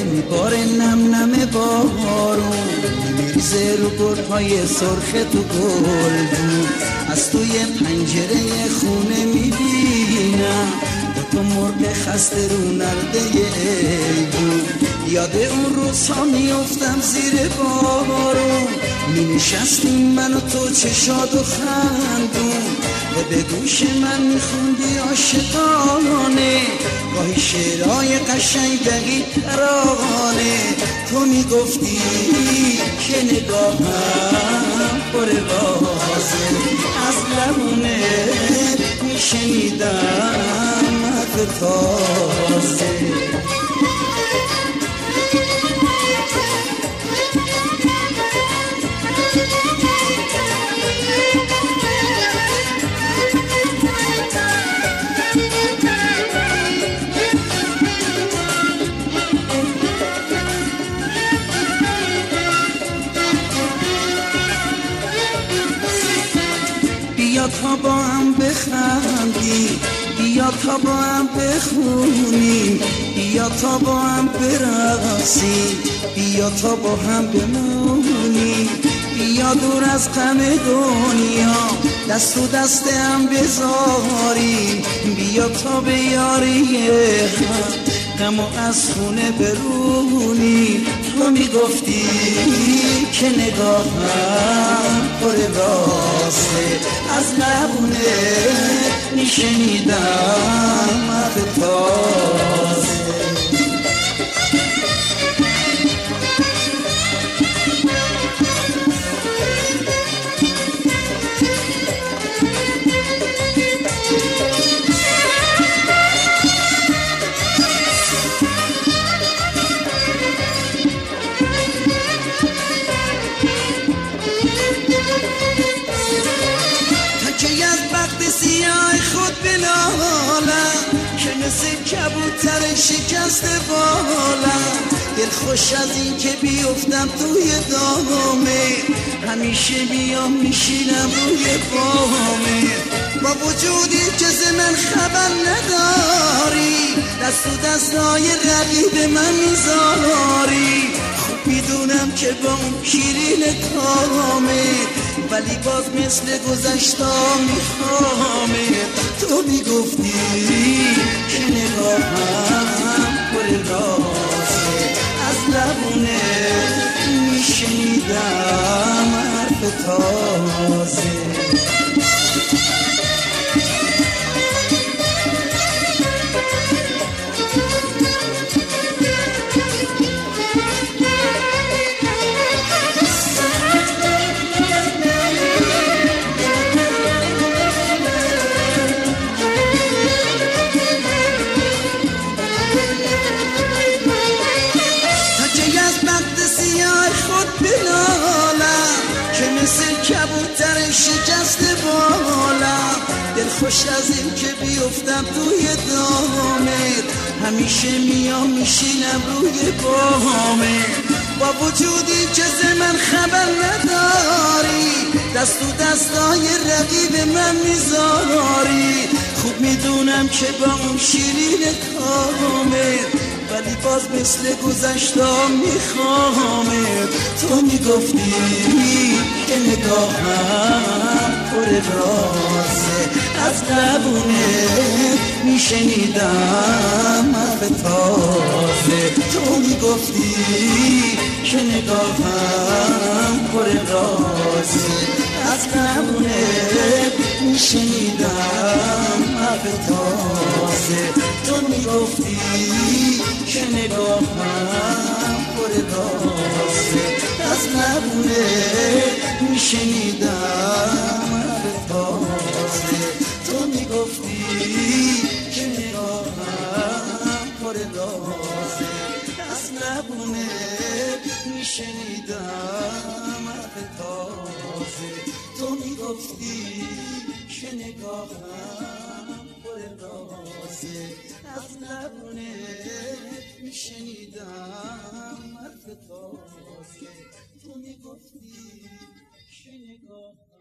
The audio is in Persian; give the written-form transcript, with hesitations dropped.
میباره نم نم بارون، میریزه رو گلهای سرخ تو گلدون. از توی پنجره خونه میبینم تو مرغ خسته رو نرده ایدون. یاد اون روزها میافتم زیر بارون، می نشستیم من و تو چشاد و خندون، و به گوش من میخوندی عاشقانه گاهی شعرهای قشنگ دقیق ترانه. تو میگفتی که نگاهم پر رازه، از لبونه میشنیدم حرف تازه. بیا تا با هم بخندیم، بیا تا با هم بخونیم، بیا تا با هم برقصیم، بیا تا با هم بمونیم. بیا دور از غم دنیا دست و دست هم بذاریم، بیا تا به یاری غم و از خونه برونیم. تو میگفتی که نگاهم پر راسته، از لبونه میشنیدم حرف تازه. کبوتر شکسته بالم، دل خوش از این که بیفتم توی دامه، همیشه بیام میشینم روی بامه. با وجودی که ز من خبر نداری، دست و دستای رقیب من میذاری. خوب میدونم که با اون شیرین کامه، ولی باز مثل گذشتا میخوامه. تو میگفتی که نگاهم پر رازه، از لبونه میشنیدم حرف تازه. کبوتر شکسته بالم، دل خوش از این که بیفتم توی دامت، همیشه میام میشینم روی بامت. با وجودی که ز من خبر نداری، دست و دستای رقیب من میذاری. خوب میدونم که با اون شیرین کامت، ولی باز مثل گذشتا میخوامت. تو میگفتی که نگاهم پر رازه، از لبونه میشنیدم حرف تازه. تو میگفتی که نگاهم پر رازه، از لبونه میشنیدم حرف تازه. تو میگفتی که نگاهم پر رازه، از لبونه میشنیدم حرف تازه. تو میگفتی که نگاهم پر رازه، از لبونه میشنیدم حرف تازه. تو میگفتی که نگاهم پر رازه، از لبونه میشنیدم حرف تازه. تو میگفتی که نگاهم